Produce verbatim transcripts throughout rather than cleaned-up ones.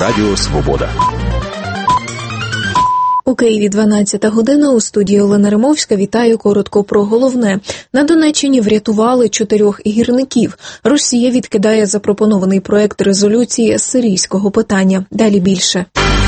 Радіо Свобода. У Києві дванадцята година, у студії Олена Римовська. Вітаю, коротко про головне. На Донеччині врятували чотирьох гірників. Росія відкидає запропонований проект резолюції з сирійського питання. Далі більше.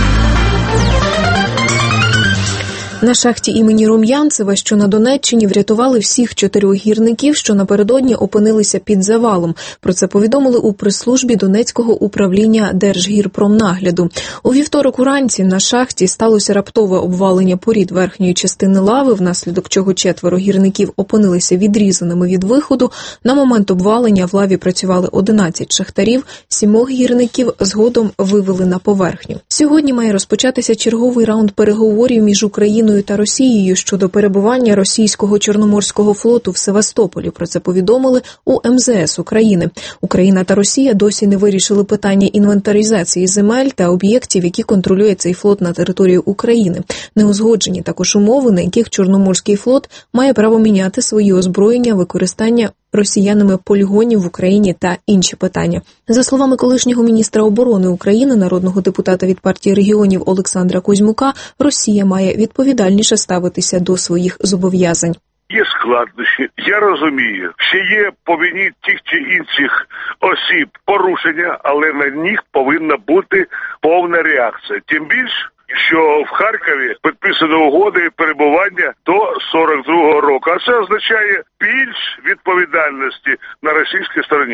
На шахті імені Рум'янцева, що на Донеччині, врятували всіх чотирьох гірників, що напередодні опинилися під завалом. Про це повідомили у прес-службі Донецького управління Держгірпромнагляду. У вівторок уранці на шахті сталося раптове обвалення порід верхньої частини лави, внаслідок чого четверо гірників опинилися відрізаними від виходу. На момент обвалення в лаві працювали одинадцять шахтарів, сімох гірників згодом вивели на поверхню. Сьогодні має розпочатися черговий раунд переговорів між Україною та Росією щодо перебування російського Чорноморського флоту в Севастополі. Про це повідомили у ем зе ес України. Україна та Росія досі не вирішили питання інвентаризації земель та об'єктів, які контролює цей флот на території України. Не узгоджені також умови, на яких Чорноморський флот має право міняти свої озброєння, використання росіянами полігонів в Україні та інші питання. За словами колишнього міністра оборони України, народного депутата від партії регіонів Олександра Кузьмука, Росія має відповідальніше ставитися до своїх зобов'язань. Є складнощі, я розумію, що є по вині тих чи інших осіб порушення, але на них повинна бути повна реакція. Тим більше, що в Харкові підписано угоди перебування до сорок другого року, а це означає більш відповідальності на російській стороні.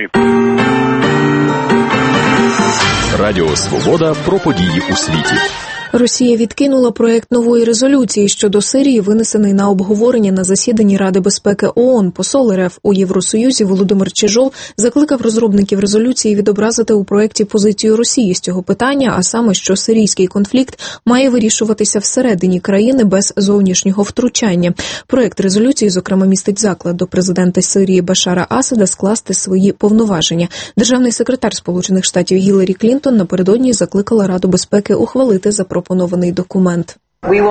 Радіо Свобода про події у світі. Росія відкинула проект нової резолюції щодо Сирії, винесений на обговорення на засіданні Ради безпеки ООН. Посол ер еф у Євросоюзі Володимир Чижов закликав розробників резолюції відобразити у проекті позицію Росії з цього питання, а саме, що сирійський конфлікт має вирішуватися всередині країни без зовнішнього втручання. Проект резолюції, зокрема, містить заклик до президента Сирії Башара Асада скласти свої повноваження. Державний секретар Сполучених Штатів Гіларі Клінтон напередодні закликала Раду безпеки ухвалити запропонований документ.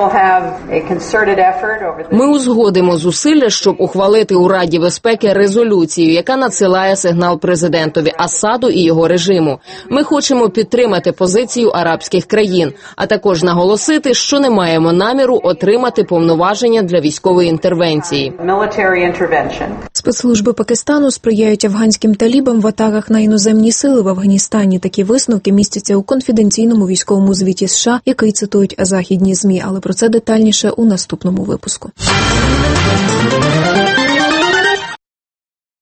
Ми узгодимо зусилля, щоб ухвалити у Раді безпеки резолюцію, яка надсилає сигнал президентові Асаду і його режиму. Ми хочемо підтримати позицію арабських країн, а також наголосити, що не маємо наміру отримати повноваження для військової інтервенції. Спецслужби Пакистану сприяють афганським талібам в атаках на іноземні сили в Афганістані. Такі висновки містяться у конфіденційному військовому звіті США, який цитують західні ЗМІ. Але про це детальніше у наступному випуску.